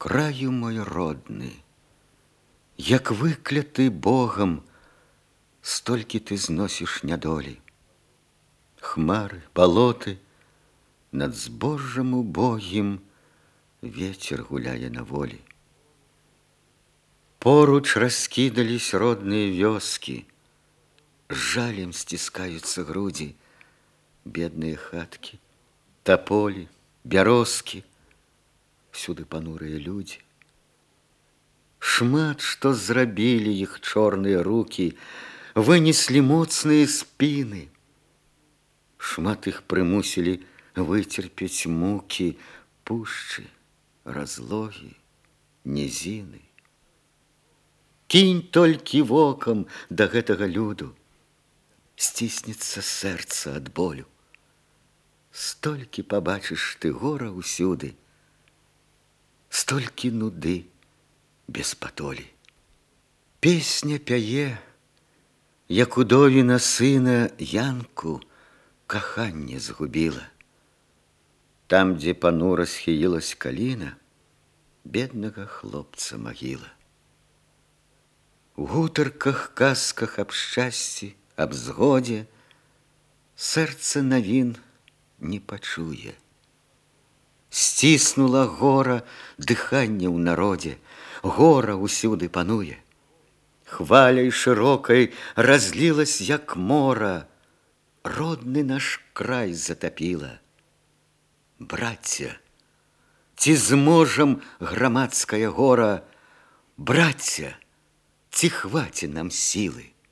Краю мой родны, як выкляты Богам, столькі ты зносіш нядолі. Хмары, балоты, над збожжам убогім ветер гуляе на волі. Поруч раскідались родныя вёскі, жалем сціскаюцца грудзі, бедныя хаткі, таполі, бярозкі, всюды панурыя людзі. Шмат што зрабілі іх чорныя рукі, вынеслі моцныя спіны. Шмат іх прымусілі выцерпець мукі, пушчы, разлогі, нізіны. Кінь толькі вокам да гэтага люду, сціснецца сэрца ад болю. Столькі пабачыш ты гора ўсюды, столькі нуды без патолі. Песня пяе, як удовіна сына Янку каханне згубіла. Там, дзе панура схілілась каліна, беднага хлопца магіла. У гутарках, казках аб шчасці, аб згодзе сэрца навін не пачуе. Сціснула гора дыханне ў народзе, гора ўсюды пануе. Хваляй шырокай разлілась, як мора, родны наш край затапіла. Брацця, ці зможам грамадская гора, брацця, ці хваце нам сілы?